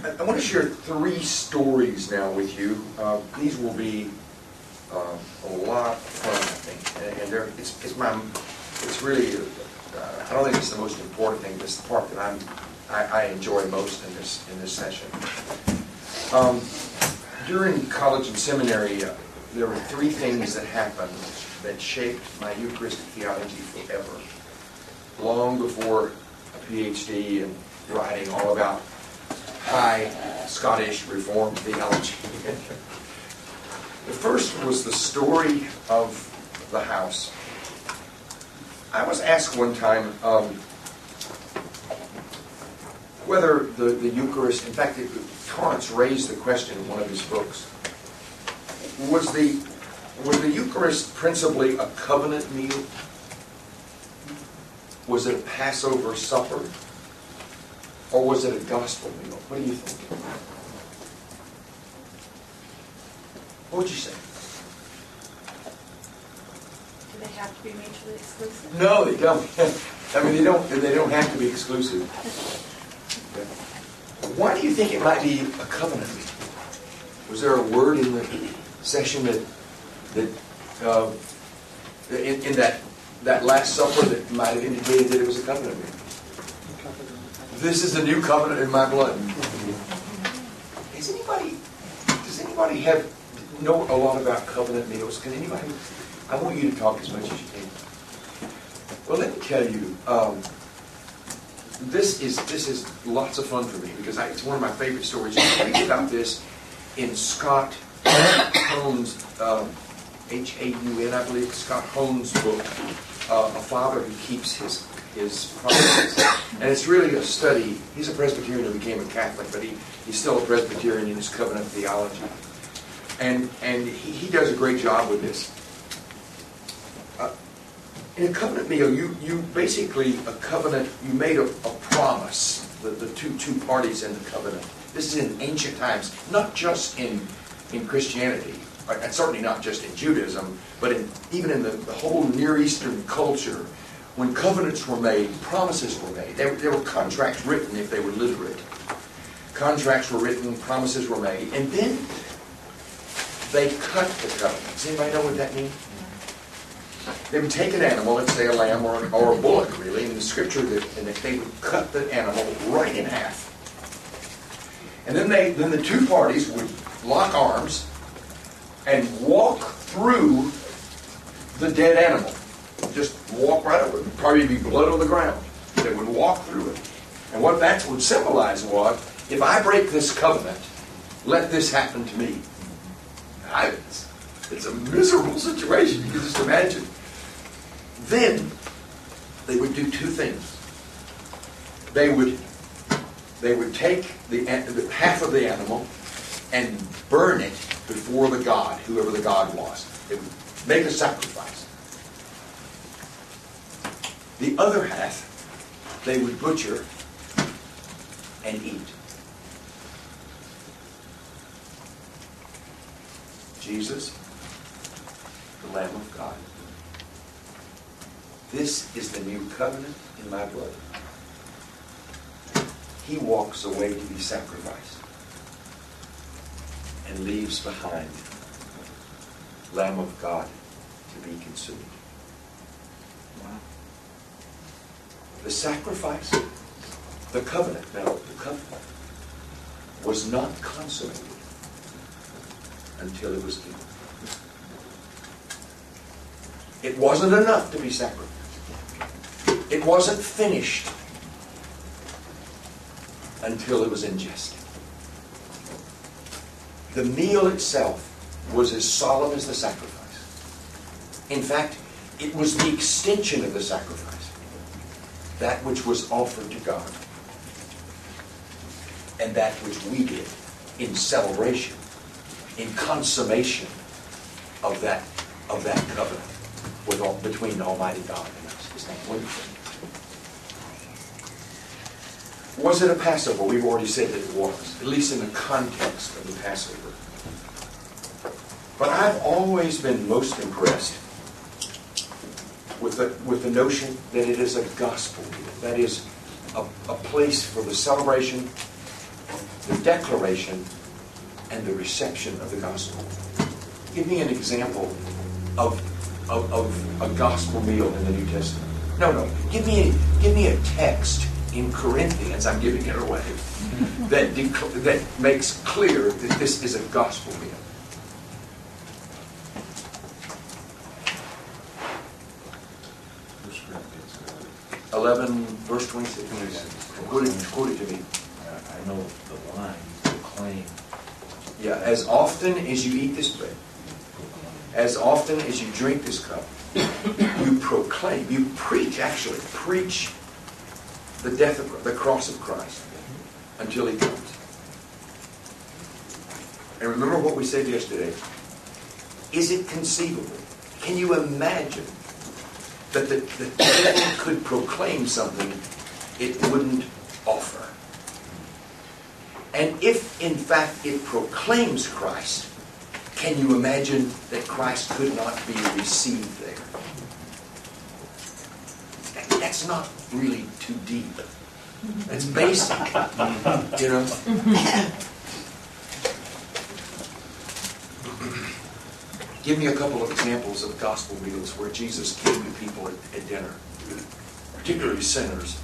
I want to share 3 stories now with you. These will be a lot of fun, I think, and it's really. I don't think it's the most important thing. It's the part that I enjoy most in this session. During college and seminary, there were 3 things that happened that shaped my Eucharistic theology forever, long before a PhD and writing all about high Scottish Reformed theology. The first was the story of the house. I was asked one time whether the Eucharist, in fact, Torrance raised the question in one of his books, was the Eucharist principally a covenant meal? Was it a Passover supper? Or was it a gospel meal? What do you think? What would you say? Do they have to be mutually exclusive? No, they don't. I mean, they don't have to be exclusive. Why do you think it might be a covenant meal? Was there a word in the session that in that Last Supper that might have indicated that it was a covenant meal? This is the new covenant in my blood. Does anybody know a lot about covenant meals? Can anybody? I want you to talk as much as you can. Well, let me tell you, this is lots of fun for me because it's one of my favorite stories. You can read about this in Scott Hohn's, Haun, I believe, Scott Hohn's book, A Father Who Keeps His Promises. And it's really a study. He's a Presbyterian who became a Catholic, but he's still a Presbyterian in his covenant theology. And he does a great job with this. In a covenant meal, you basically, a covenant, you made a promise, the two parties in the covenant. This is in ancient times, not just in Christianity, and certainly not just in Judaism, but even in the whole Near Eastern culture. When covenants were made, promises were made. There were contracts written if they were literate. Contracts were written, promises were made, and then they cut the covenant. Does anybody know what that means? They would take an animal, let's say a lamb or a bullock, really, in the scripture, and they would cut the animal right in half. And then the 2 parties would lock arms and walk through the dead animal. Just walk right over it. There'd probably be blood on the ground. They would walk through it. And what that would symbolize was, if I break this covenant, let this happen to me. It's a miserable situation. You can just imagine. Then they would do 2 things. They would take the half of the animal and burn it before the god, whoever the god was. They would make a sacrifice. The other half, they would butcher and eat. Jesus, the Lamb of God. This is the new covenant in my blood. He walks away to be sacrificed and leaves behind Lamb of God to be consumed. Wow. The sacrifice, the covenant was not consummated until it was given. It wasn't enough to be sacrificed. It wasn't finished until it was ingested. The meal itself was as solemn as the sacrifice. In fact, it was the extension of the sacrifice. That which was offered to God. And that which we did in celebration, in consummation of that covenant between Almighty God and us. Isn't that wonderful? Was it a Passover? We've already said that it was, at least in the context of the Passover. But I've always been most impressed with the notion that it is a gospel meal. That is a place for the celebration the declaration, and the reception of the gospel. Give me an example of a gospel meal in the New Testament. No. Give me a text in Corinthians, I'm giving it away, that makes clear that this is a gospel meal. 11, verse 26. Quote it to me. I know the line, proclaim. Yeah, as often as you eat this bread, as often as you drink this cup, you proclaim, you preach the death of the cross of Christ until He comes. And remember what we said yesterday. Is it conceivable? Can you imagine that the devil could proclaim something it wouldn't offer? And if, in fact, it proclaims Christ, can you imagine that Christ could not be received there? That's not really too deep. That's basic, you know. Give me a couple of examples of gospel meals where Jesus came to people at dinner, particularly sinners.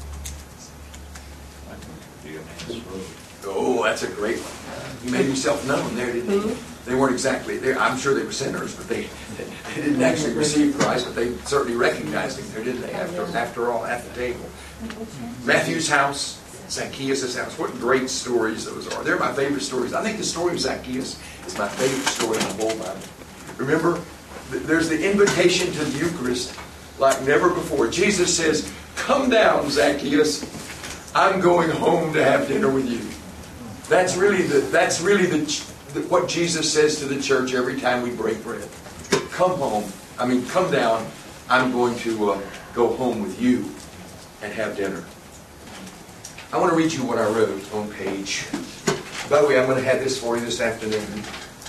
Oh, that's a great one. He made himself known there, didn't he? They weren't exactly there. I'm sure they were sinners, but they didn't actually receive Christ, but they certainly recognized Him there, didn't they? After all, at the table. Matthew's house, Zacchaeus' house. What great stories those are. They're my favorite stories. I think the story of Zacchaeus is my favorite story in the whole Bible. Remember, there's the invitation to the Eucharist like never before. Jesus says, "Come down, Zacchaeus. I'm going home to have dinner with you." That's really what Jesus says to the church every time we break bread. Come down. I'm going to go home with you and have dinner. I want to read you what I wrote on page. By the way, I'm going to have this for you this afternoon.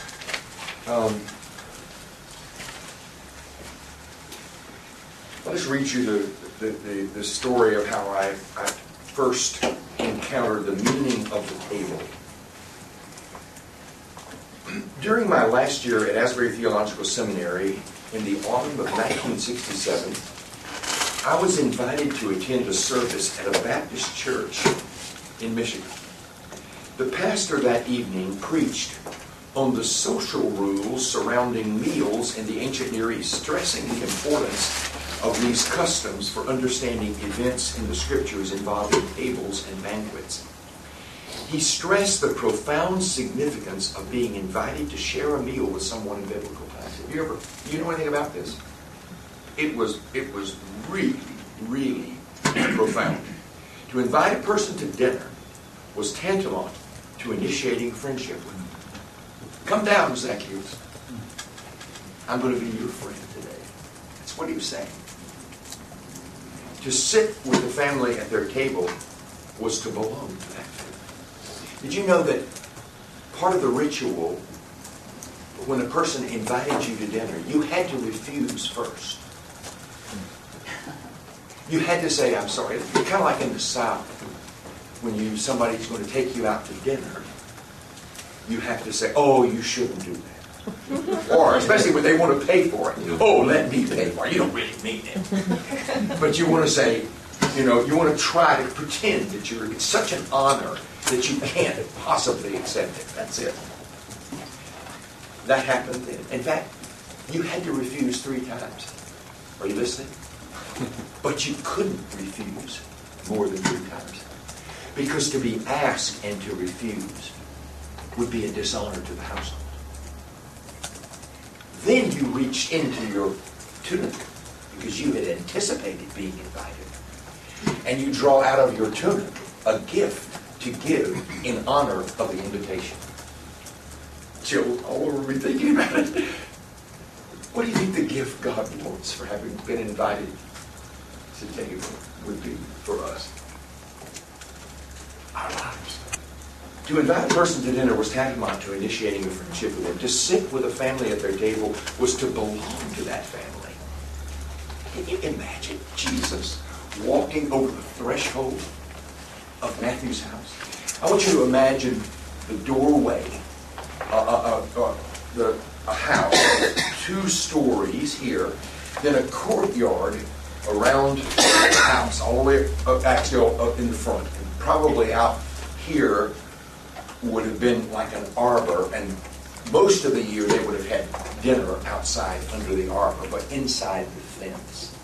I'll just read you the story of how I first encountered the meaning of the table. During my last year at Asbury Theological Seminary in the autumn of 1967, I was invited to attend a service at a Baptist church in Michigan. The pastor that evening preached on the social rules surrounding meals in the ancient Near East, stressing the importance of these customs for understanding events in the Scriptures involving tables and banquets. He stressed the profound significance of being invited to share a meal with someone in biblical times. Do you know anything about this? It was really, really profound. To invite a person to dinner was tantamount to initiating friendship with them. Come down, Zacchaeus. I'm going to be your friend today. That's what he was saying. To sit with the family at their table was to belong to that family. Did you know that part of the ritual, when a person invited you to dinner, you had to refuse first? You had to say, "I'm sorry." It's kind of like in the South, when somebody's going to take you out to dinner, you have to say, "Oh, you shouldn't do that." Or, especially when they want to pay for it, "Oh, let me pay for it." You don't really mean it. But you want to say, you want to try to pretend that it's such an honor that you can't possibly accept it. That's it. That happened then. In fact, you had to refuse 3 times. Are you listening? But you couldn't refuse more than 3 times. Because to be asked and to refuse would be a dishonor to the household. Then you reached into your tunic because you had anticipated being invited. And you draw out of your tunic a gift to give in honor of the invitation. Jill, all over me thinking about it. What do you think the gift God wants for having been invited to table would be for us? Our lives. To invite a person to dinner was tantamount to initiating a friendship with them. To sit with a family at their table was to belong to that family. Can you imagine Jesus walking over the threshold of Matthew's house? I want you to imagine the doorway, a house, 2 stories here, then a courtyard around the house, all the way actually up in the front. And probably out here would have been like an arbor, and most of the year they would have had dinner outside under the arbor, but inside the fence.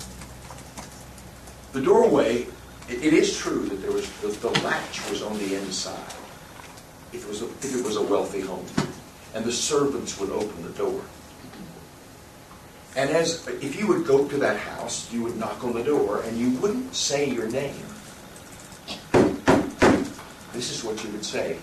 The doorway, it is true that there was the latch was on the inside. If it was a wealthy home, and the servants would open the door. And if you would go to that house, you would knock on the door, and you wouldn't say your name. This is what you would say.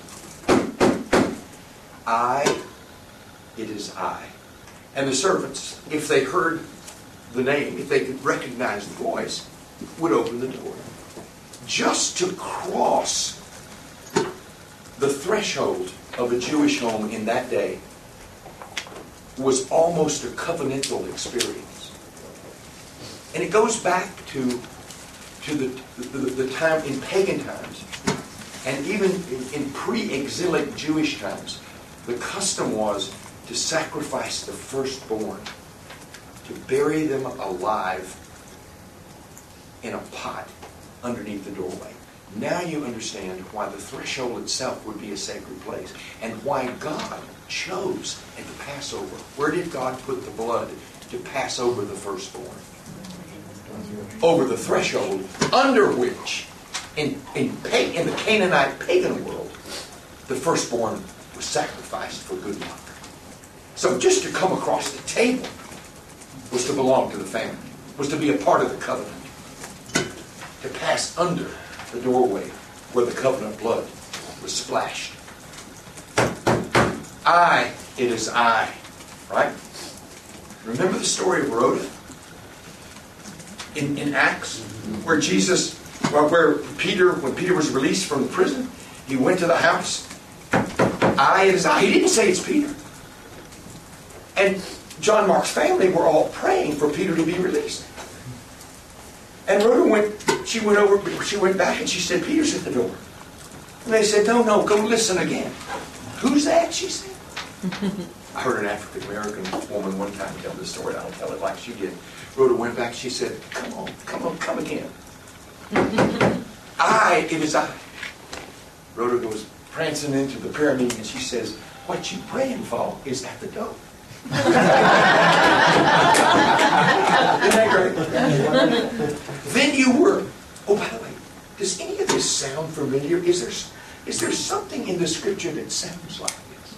It is I. And the servants, if they heard the name, if they could recognize the voice, would open the door. Just to cross the threshold of a Jewish home in that day was almost a covenantal experience. And it goes back to the time in pagan times, and even in pre-exilic Jewish times. The custom was to sacrifice the firstborn, to bury them alive in a pot underneath the doorway. Now you understand why the threshold itself would be a sacred place, and why God chose at the Passover. Where did God put the blood to pass over the firstborn? Over the threshold, under which, in the Canaanite pagan world, the firstborn was sacrificed for good luck. So just to come across the table was to belong to the family, was to be a part of the covenant. To pass under the doorway where the covenant blood was splashed. It is I. Right? Remember the story of Rhoda? In Acts? Where when Peter was released from the prison, he went to the house. It is I. He didn't say it's Peter. And John Mark's family were all praying for Peter to be released. And Rhoda went back and she said, Peter's at the door. And they said, no, go listen again. Who's that? She said. I heard an African American woman one time tell this story. I don't tell it like she did. Rhoda went back. She said, come again. It is I. Rhoda goes prancing into the prayer meeting and she says, what you praying for is at the door. Isn't that great? Then you were. Oh, by the way, does any of this sound familiar? Is there something in the scripture that sounds like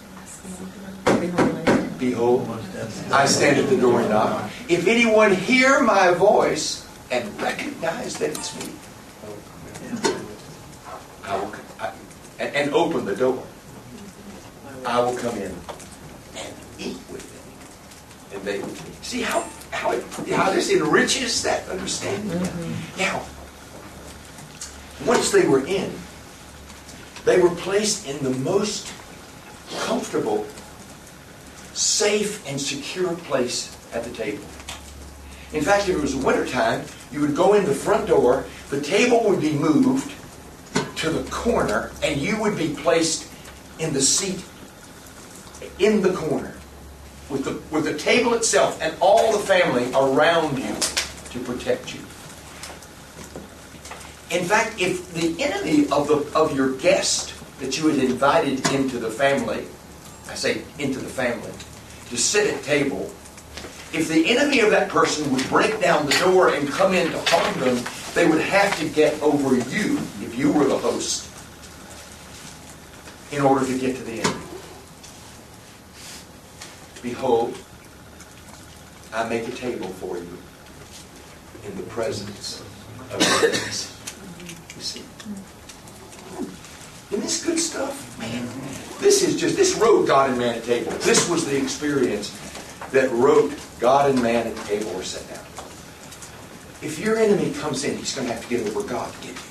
this? Behold, I stand at the door and knock. If anyone hear my voice and recognize that it's me, and open the door, I will come in and eat with them, and they with me. See how this enriches that understanding. Mm-hmm. Now, once they were in, they were placed in the most comfortable, safe, and secure place at the table. In fact, if it was wintertime, you would go in the front door, the table would be moved to the corner, and you would be placed in the seat in the corner with the table itself and all the family around you to protect you. In fact, if the enemy of your guest that you had invited into the family, I say into the family, to sit at table, if the enemy of that person would break down the door and come in to harm them, they would have to get over you, if you were the host, in order to get to the enemy. Behold, I make a table for you in the presence of your enemies. You see? Isn't this good stuff? Man, this wrote God and man at table. This was the experience that wrote God and man at the table were set down. If your enemy comes in, he's going to have to get over God to get to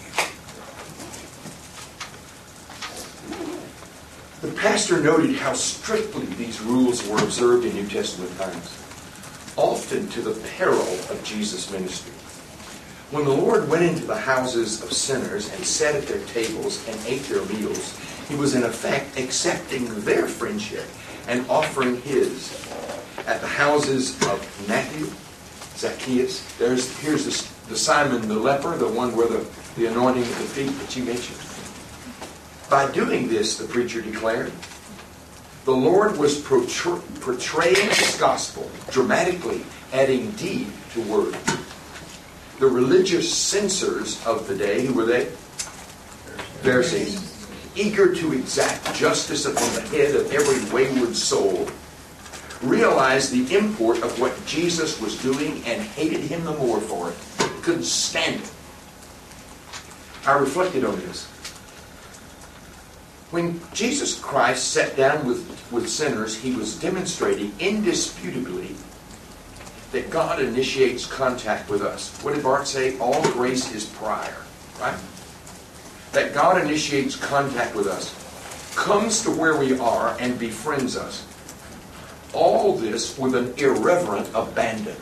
you. The pastor noted how strictly these rules were observed in New Testament times, often to the peril of Jesus' ministry. When the Lord went into the houses of sinners and sat at their tables and ate their meals, he was in effect accepting their friendship and offering his. At the houses of Matthew, Zacchaeus, here's the Simon the leper, the one where the anointing of the feet that you mentioned. By doing this, the preacher declared, the Lord was portraying his gospel, dramatically adding deed to word. The religious censors of the day, who were they? Pharisees, eager to exact justice upon the head of every wayward soul, realized the import of what Jesus was doing and hated him the more for it. They couldn't stand it. I reflected on this. When Jesus Christ sat down with sinners, he was demonstrating indisputably that God initiates contact with us. What did Bart say? All grace is prior, right? That God initiates contact with us, comes to where we are and befriends us. All this with an irreverent abandon.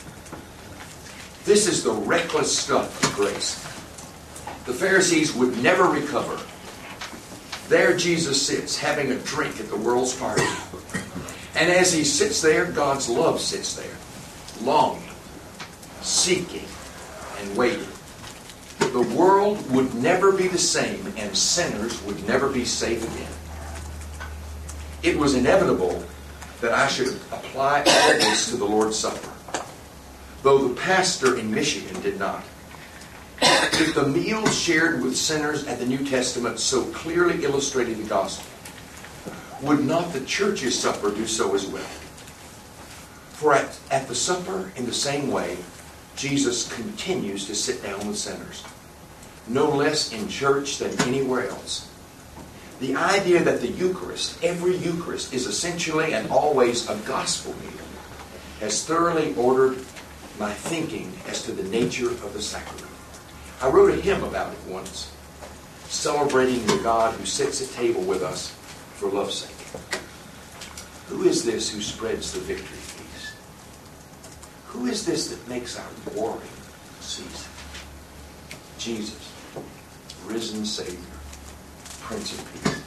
This is the reckless stuff of grace. The Pharisees would never recover. There Jesus sits, having a drink at the world's party. And as he sits there, God's love sits there, longing, seeking, and waiting. The world would never be the same, and sinners would never be saved again. It was inevitable that I should apply all this to the Lord's Supper, though the pastor in Michigan did not. If the meal shared with sinners at the New Testament so clearly illustrated the gospel, would not the church's supper do so as well? For at the supper, in the same way, Jesus continues to sit down with sinners, no less in church than anywhere else. The idea that the Eucharist, every Eucharist, is essentially and always a gospel meal, has thoroughly ordered my thinking as to the nature of the sacrament. I wrote a hymn about it once, celebrating the God who sits at table with us for love's sake. Who is this who spreads the victory feast? Who is this that makes our warring cease? Jesus, risen Savior, Prince of Peace.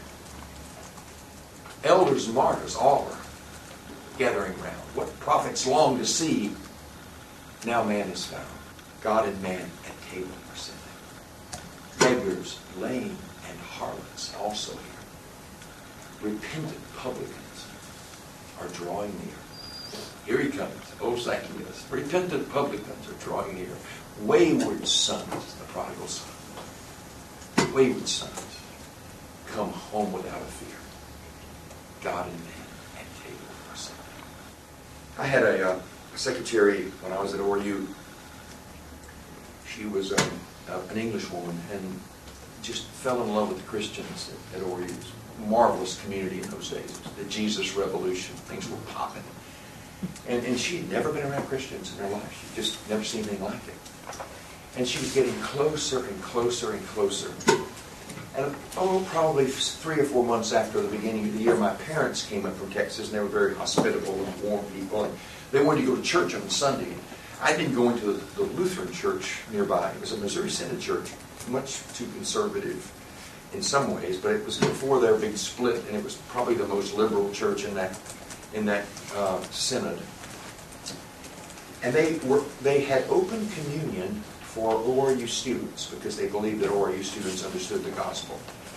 Elders and martyrs all are gathering round. What prophets long to see, now man is found. God and man at table are sitting. Beggars, lame, and harlots also here. Repentant publicans are drawing near. Here he comes, O Zacchaeus. Repentant publicans are drawing near. Wayward sons, the prodigal son. Wayward sons, come home without a fear. God and man at table are sitting. I had a secretary when I was at ORU. She was an English woman and just fell in love with the Christians at ORU. It was a marvelous community in those days. It was the Jesus Revolution. Things were popping. And she had never been around Christians in her life. She'd just never seen anything like it. And she was getting closer and closer and closer. And probably 3 or 4 months after the beginning of the year, my parents came up from Texas, and they were very hospitable and warm people. And they wanted to go to church on Sunday. I'd been going to the Lutheran church nearby. It was a Missouri Synod church, much too conservative in some ways, but it was before their big split, and it was probably the most liberal church in that synod. And they had open communion for ORU students because they believed that ORU students understood the gospel.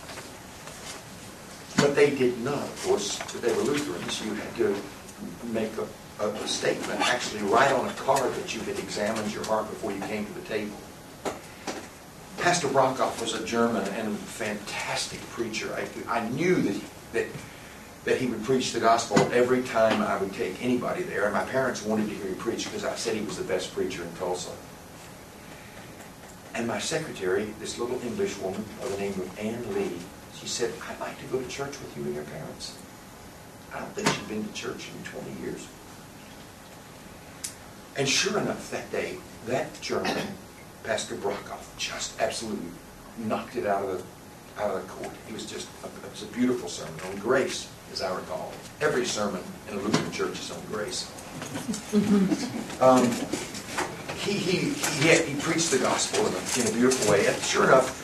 But they did not, of course. They were Lutherans. You had to make a statement, actually write on a card that you had examined your heart before you came to the table. Pastor Brockhoff was a German and fantastic preacher. I knew that he would preach the gospel every time I would take anybody there. And my parents wanted to hear him preach because I said he was the best preacher in Tulsa. And my secretary, this little English woman by the name of Ann Lee, she said, I'd like to go to church with you and your parents. I don't think she'd been to church in 20 years. And sure enough, that day, that German, Pastor Brockhoff, just absolutely knocked it out of the court. It was a beautiful sermon on grace, as I recall. Every sermon in a Lutheran church is on grace. he preached the gospel in a beautiful way. And sure enough,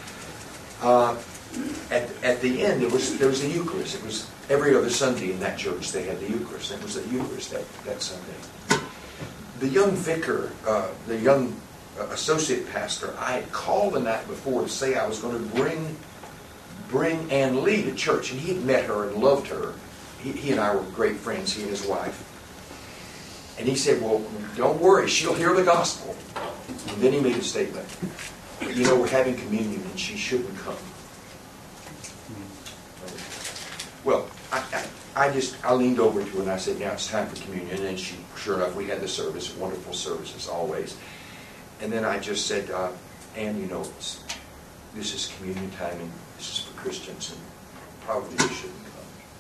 at the end, there was a Eucharist. It was every other Sunday in that church they had the Eucharist. It was the Eucharist that Sunday. The young vicar, the young associate pastor, I had called the night before to say I was going to bring Ann Lee to church, and he had met her and loved her. He and I were great friends, he and his wife. And he said, well, don't worry, she'll hear the gospel. And then he made a statement. You know, we're having communion and she shouldn't come. Well, I leaned over to her and I said, now it's time for communion. And she, sure enough, we had the service, wonderful service as always. And then I just said, Ann, you know, this is communion time and this is for Christians and probably you shouldn't come.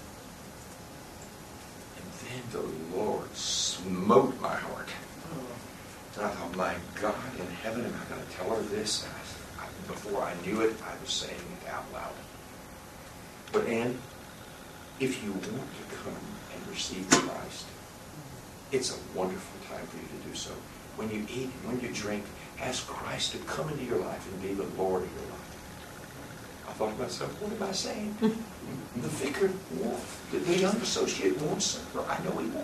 And then the Lord smote my heart. And I thought, my God in heaven, am I going to tell her this? And before I knew it, I was saying it out loud. But Ann, if you want to come and receive Christ, it's a wonderful time for you to do so. When you eat and when you drink, ask Christ to come into your life and be the Lord of your life. I thought to myself, what am I saying? The vicar won't. The young associate won't serve her. I know he won't.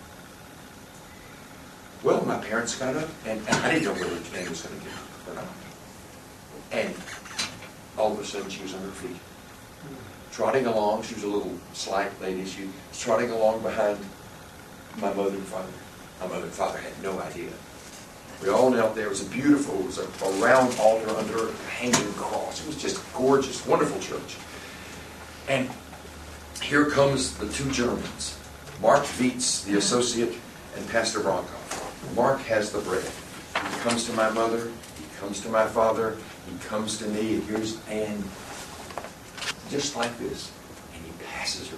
Well, my parents got up, and I didn't know whether Ann was going to get up or not. And all of a sudden, she was on her feet. Trotting along, she was a little slight lady. She was trotting along behind my mother and father. My mother and father had no idea. We all knelt there. It was it was a round altar under a hanging cross. It was just gorgeous, wonderful church. And here comes the two Germans, Mark Wietz, the associate, and Pastor Bronkoff. Mark has the bread. He comes to my mother, he comes to my father, he comes to me, and here's Ann, just like this, and he passes her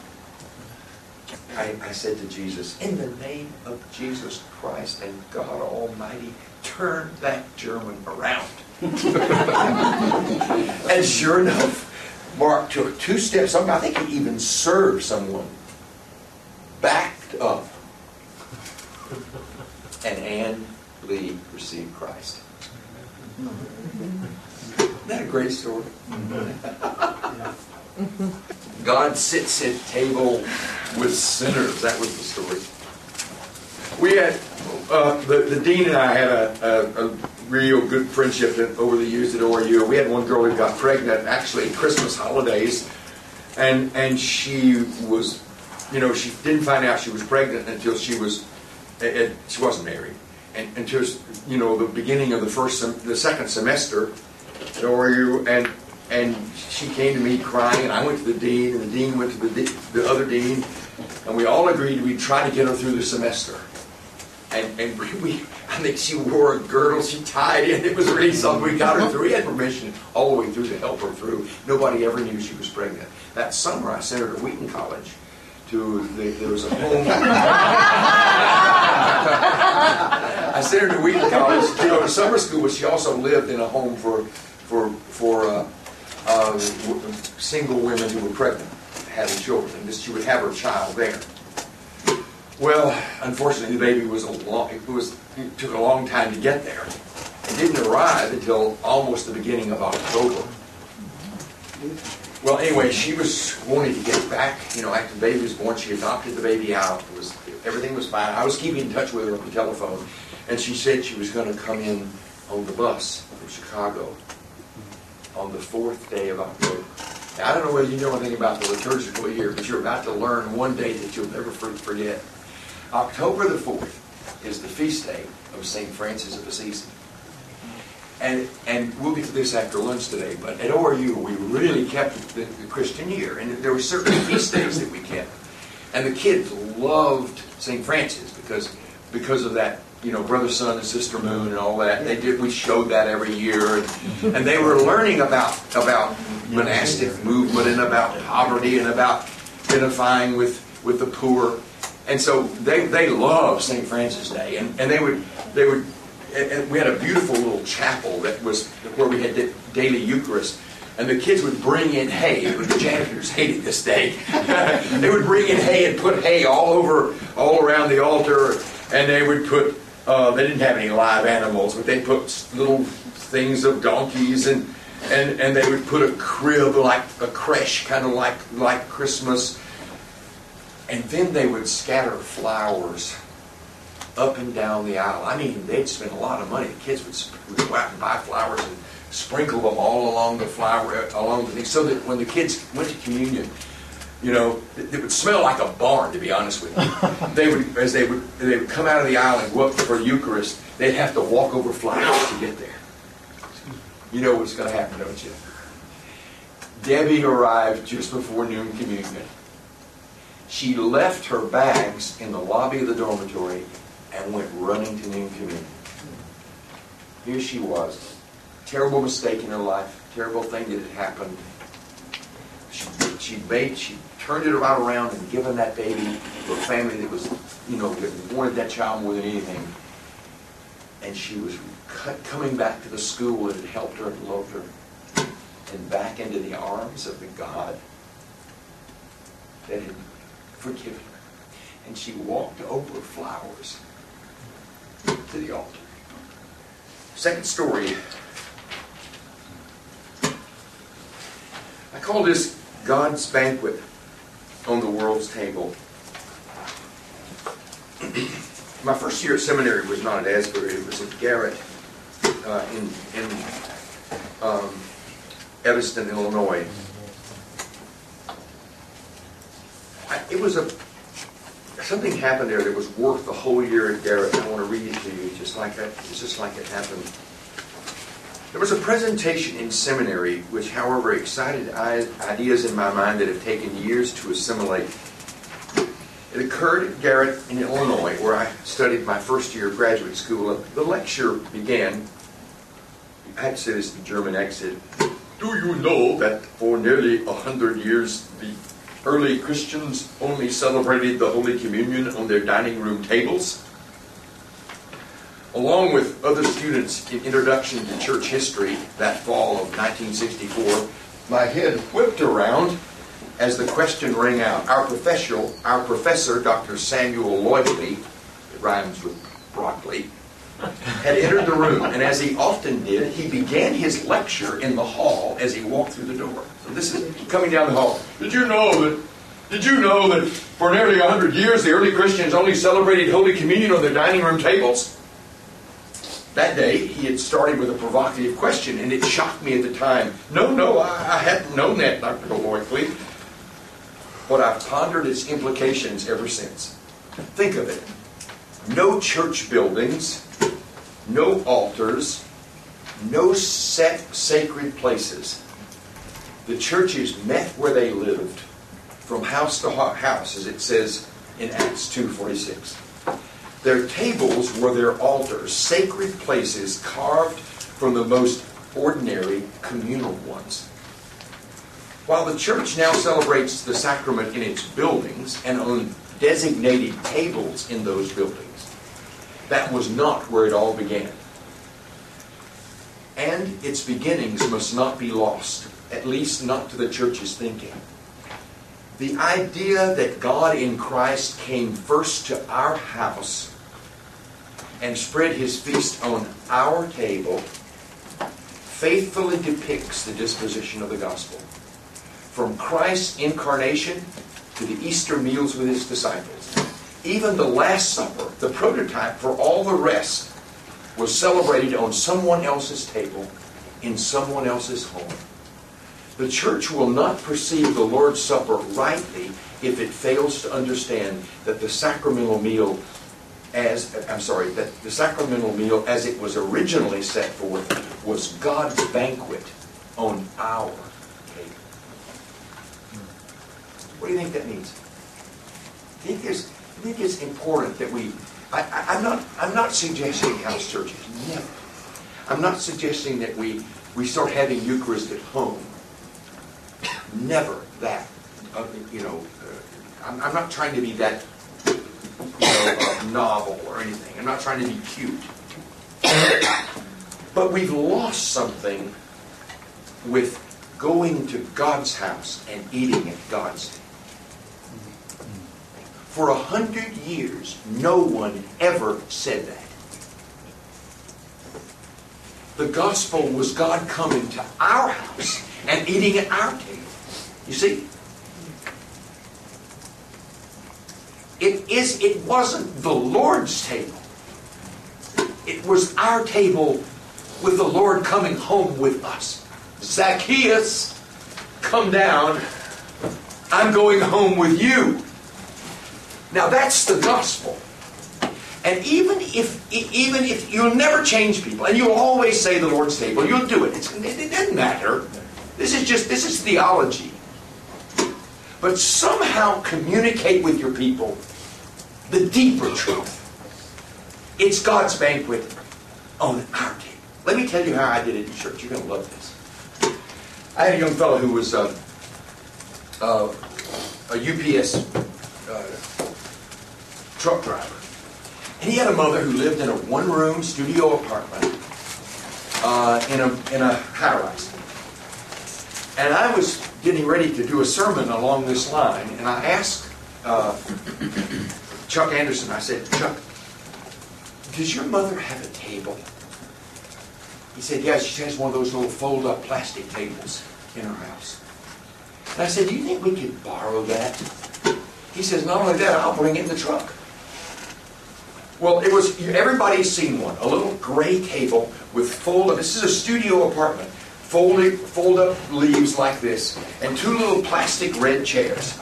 by. I said to Jesus, in the name of Jesus Christ and God Almighty, turn that German around. And sure enough, Mark took 2 steps. I think he even served someone. Backed up. And Ann Lee received Christ. Isn't that a great story? God sits at table with sinners. That was the story. We had, the dean and I had a real good friendship over the years at ORU. We had one girl who got pregnant actually at Christmas holidays. And she was, she didn't find out she was pregnant until she wasn't married. And until, the beginning of the second semester at ORU. And she came to me crying, and I went to the dean, and the dean went to the other dean, and we all agreed we'd try to get her through the semester. And I think she wore a girdle, she tied in, it was really something. We got her through, we had permission all the way through to help her through. Nobody ever knew she was pregnant. That summer I sent her to Wheaton College. There was a home. I sent her to Wheaton College to go to summer school, but she also lived in a home for single women who were pregnant, having children, and she would have her child there. Well, unfortunately, the baby it took a long time to get there. It didn't arrive until almost the beginning of October. Well, anyway, she was wanting to get back. After the baby was born, she adopted the baby out. Everything was fine. I was keeping in touch with her on the telephone, and she said she was going to come in on the bus from Chicago on the 4th day of October. Now, I don't know whether you know anything about the liturgical year, but you're about to learn one day that you'll never forget. October the 4th is the feast day of St. Francis of Assisi. And we'll get to this after lunch today, but at ORU we really kept the Christian year, and there were certain feast days that we kept. And the kids loved St. Francis because of that, Brother Sun and Sister Moon and all that. We showed that every year, and they were learning about monastic movement and about poverty and about identifying with the poor. And so they loved St. Francis Day, and they would. And we had a beautiful little chapel that was where we had daily Eucharist, and the kids would bring in hay. The janitors hated this day. They would bring in hay and put hay all around the altar, and they would put They didn't have any live animals, but they put little things of donkeys, and they would put a crib, like a creche, kind of like Christmas. And then they would scatter flowers up and down the aisle. I mean, they'd spend a lot of money. The kids would go out and buy flowers and sprinkle them all along the thing, so that when the kids went to communion, you know, it would smell like a barn, to be honest with you. They would come out of the aisle and go up for Eucharist. They'd have to walk over flowers to get there. You know what's going to happen, don't you? Debbie arrived just before noon communion. She left her bags in the lobby of the dormitory and went running to noon communion. Here she was. Terrible mistake in her life. Terrible thing that had happened. She turned it right around and given that baby to a family that was, you know, that wanted that child more than anything. And she was coming back to the school that had helped her and loved her, and back into the arms of the God that had forgiven her. And she walked over flowers to the altar. Second story. I call this God's banquet on the world's table. My first year at seminary was not at Asbury, it was at Garrett in Evanston, Illinois. Something happened there that was worth the whole year at Garrett. I want to read it to you, just like it happened. There was a presentation in seminary which, however, excited ideas in my mind that have taken years to assimilate. It occurred at Garrett in Illinois, where I studied my first year of graduate school. The lecture began, I had to say this in German accent. Do you know that for nearly 100 years the early Christians only celebrated the Holy Communion on their dining room tables? Along with other students in Introduction to Church History that fall of 1964, my head whipped around as the question rang out. Our professor, Dr. Samuel Loydley, it rhymes with broccoli, had entered the room, and as he often did, he began his lecture in the hall as he walked through the door. So this is coming down the hall. Did you know that for nearly 100 years the early Christians only celebrated Holy Communion on their dining room tables? That day, he had started with a provocative question, and it shocked me at the time. No, I hadn't known that, Dr. Loydley. But I've pondered its implications ever since. Think of it. No church buildings, no altars, no set sacred places. The churches met where they lived, from house to house, as it says in Acts 2:46. Their tables were their altars, sacred places carved from the most ordinary communal ones. While the church now celebrates the sacrament in its buildings and on designated tables in those buildings, that was not where it all began. And its beginnings must not be lost, at least not to the church's thinking. The idea that God in Christ came first to our house and spread his feast on our table faithfully depicts the disposition of the gospel. From Christ's incarnation to the Easter meals with his disciples, even the Last Supper, the prototype for all the rest, was celebrated on someone else's table in someone else's home. The church will not perceive the Lord's Supper rightly if it fails to understand that the sacramental meal as it was originally set forth was God's banquet on our table. What do you think that means? I think it's important that I'm not suggesting house churches. Never. I'm not suggesting that we start having Eucharist at home. Never that. I'm not trying to be that novel or anything. I'm not trying to be cute. But we've lost something with going to God's house and eating at God's table. For 100 years, no one ever said that. The gospel was God coming to our house and eating at our table. You see? It wasn't the Lord's table. It was our table with the Lord coming home with us. Zacchaeus, come down. I'm going home with you. Now that's the gospel. And even if you'll never change people, and you'll always say the Lord's table, you'll do it. It doesn't matter. This is theology. But somehow communicate with your people the deeper truth. It's God's banquet on our table. Let me tell you how I did it in church. You're going to love this. I had a young fellow who was a UPS truck driver. And he had a mother who lived in a one-room studio apartment in a high-rise. And I was getting ready to do a sermon along this line, and I asked Chuck Anderson, I said, Chuck, does your mother have a table? He said, yes, she has one of those little fold-up plastic tables in her house. And I said, do you think we could borrow that? He says, not only that, I'll bring it in the truck. Well, it was, everybody's seen one, a little gray table with this is a studio apartment, fold up leaves like this, and two little plastic red chairs.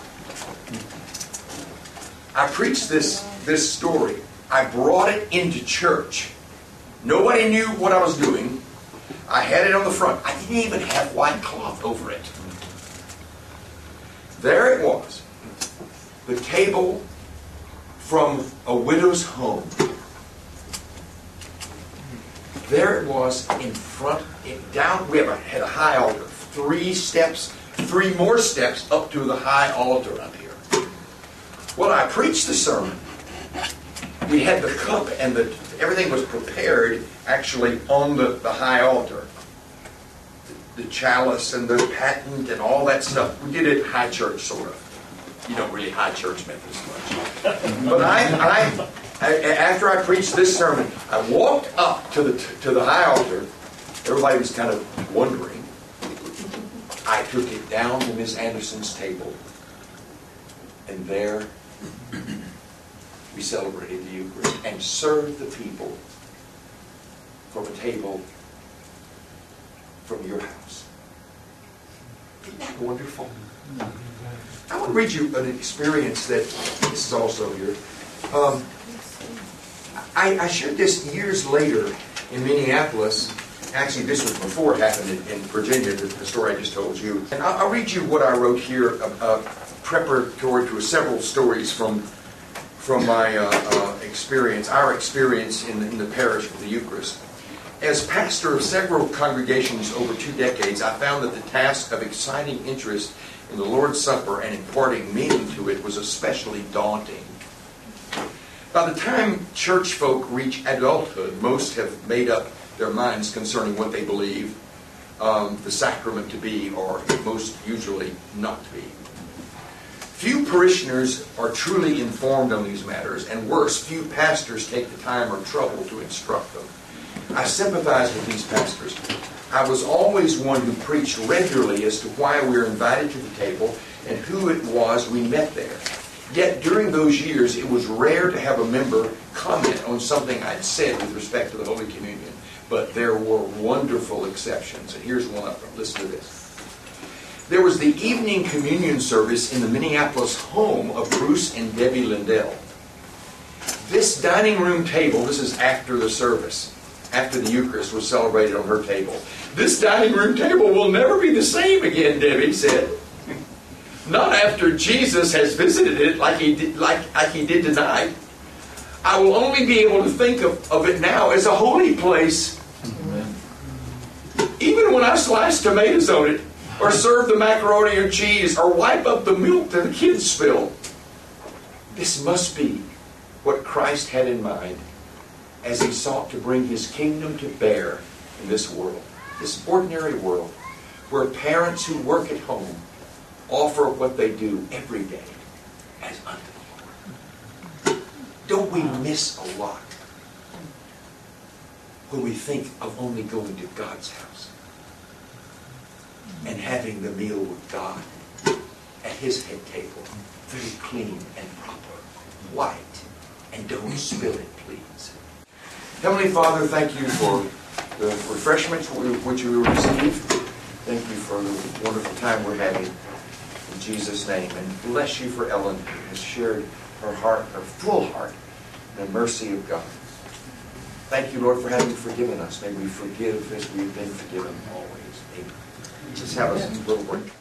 I preached this story. I brought it into church. Nobody knew what I was doing. I had it on the front. I didn't even have white cloth over it. There it was. The table from a widow's home. There it was in front, down, we had a high altar. 3 more steps up to the high altar up here. Well, I preached the sermon. We had the cup and everything was prepared actually on the high altar. The chalice and the patent and all that stuff. We did it high church, sort of. You don't really high church Memphis much. But after I preached this sermon, I walked up to the high altar. Everybody was kind of wondering. I took it down to Miss Anderson's table. And there we celebrated the Eucharist and served the people from a table from your house. Isn't that wonderful? I want to read you an experience that, this is also here. I shared this years later in Minneapolis. Actually, this was before it happened in Virginia, the story I just told you. And I'll read you what I wrote here, preparatory to several stories from my experience, our experience in the parish of the Eucharist. As pastor of several congregations over 2 decades, I found that the task of exciting interest in the Lord's Supper and imparting meaning to it was especially daunting. By the time church folk reach adulthood, most have made up their minds concerning what they believe the sacrament to be, or most usually not to be. Few parishioners are truly informed on these matters, and worse, few pastors take the time or trouble to instruct them. I sympathize with these pastors. I was always one who preached regularly as to why we were invited to the table and who it was we met there. Yet during those years, it was rare to have a member comment on something I'd said with respect to the Holy Communion. But there were wonderful exceptions, and here's one of them. Listen to this. There was the evening communion service in the Minneapolis home of Bruce and Debbie Lindell. This dining room table, this is after the service, after the Eucharist was celebrated on her table. This dining room table will never be the same again, Debbie said. Not after Jesus has visited it like he did tonight. I will only be able to think of it now as a holy place. Amen. Even when I slice tomatoes on it, or serve the macaroni and cheese, or wipe up the milk that the kids spill. This must be what Christ had in mind as he sought to bring his kingdom to bear in this world, this ordinary world, where parents who work at home offer what they do every day as unto the Lord. Don't we miss a lot when we think of only going to God's house and having the meal with God at His head table, very clean and proper, white, and don't spill it, please. Heavenly Father, thank you for the refreshments which we receive. Thank you for the wonderful time we're having in Jesus' name. And bless you for Ellen, who has shared her heart, her full heart, in the mercy of God. Thank you, Lord, for having forgiven us. May we forgive as we've been forgiven always. Amen. Just have a little break.